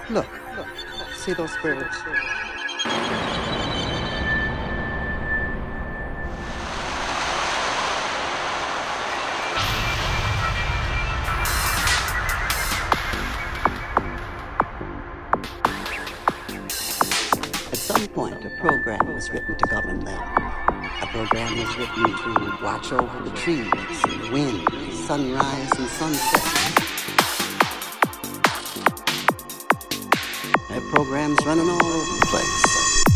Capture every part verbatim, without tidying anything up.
Look, look, see those birds? At some point, a program was written to govern them. A program was written to watch over the trees, and wind, sunrise, and sunset. There are programs running all over the place.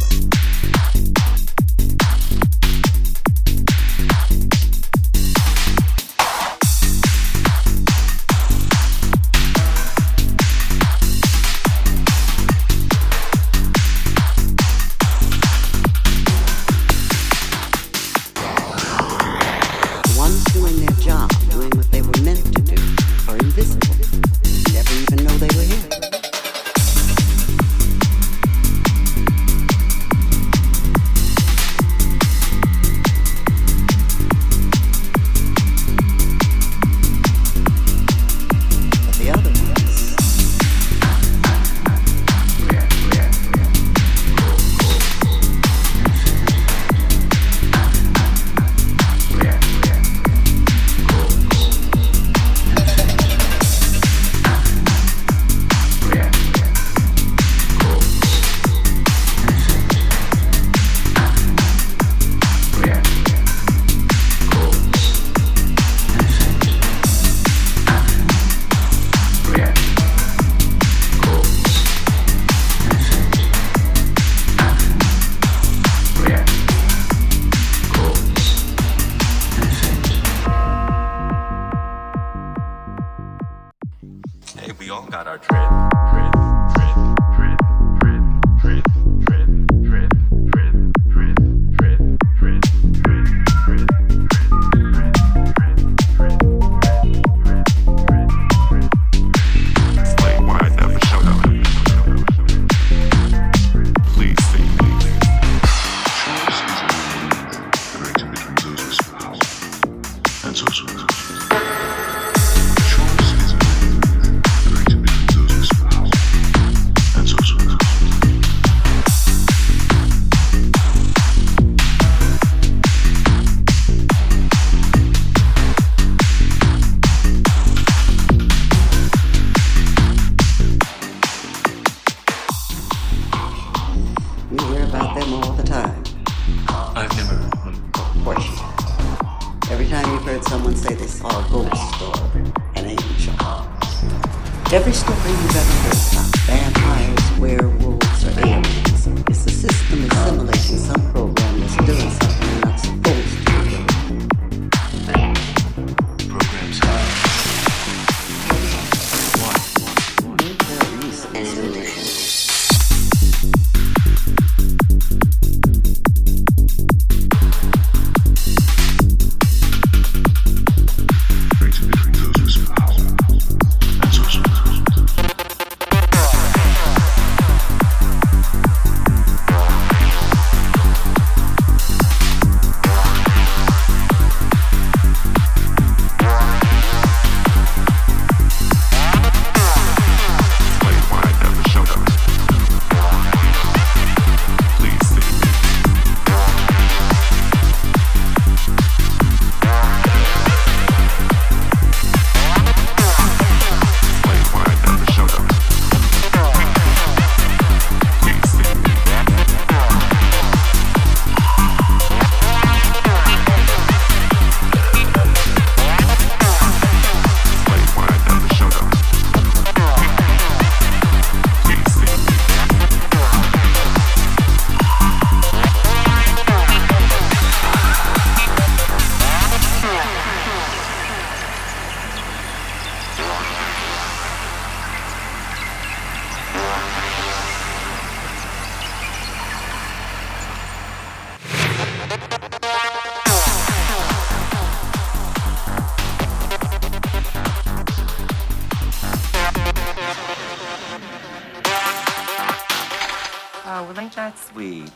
Every story you've ever heard about vampires, werewolves, or aliens is the system assimilating some program that's doing something they're not supposed to be doing. Programs have one. There are reasons for this. Oh, well, ain't that sweet?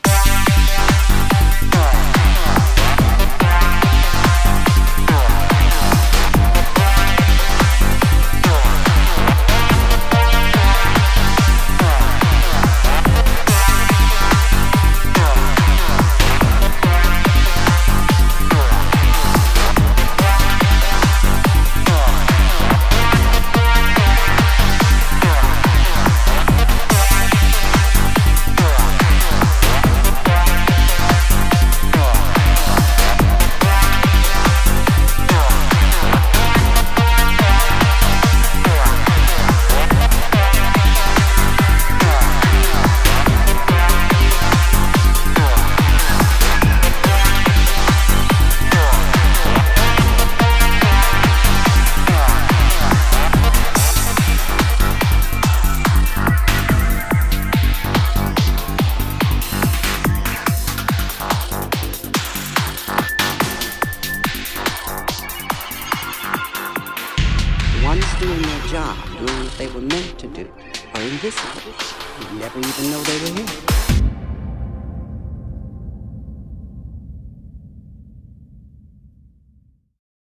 the ones doing their job, doing what they were meant to do, are invisible. You never even know they were here.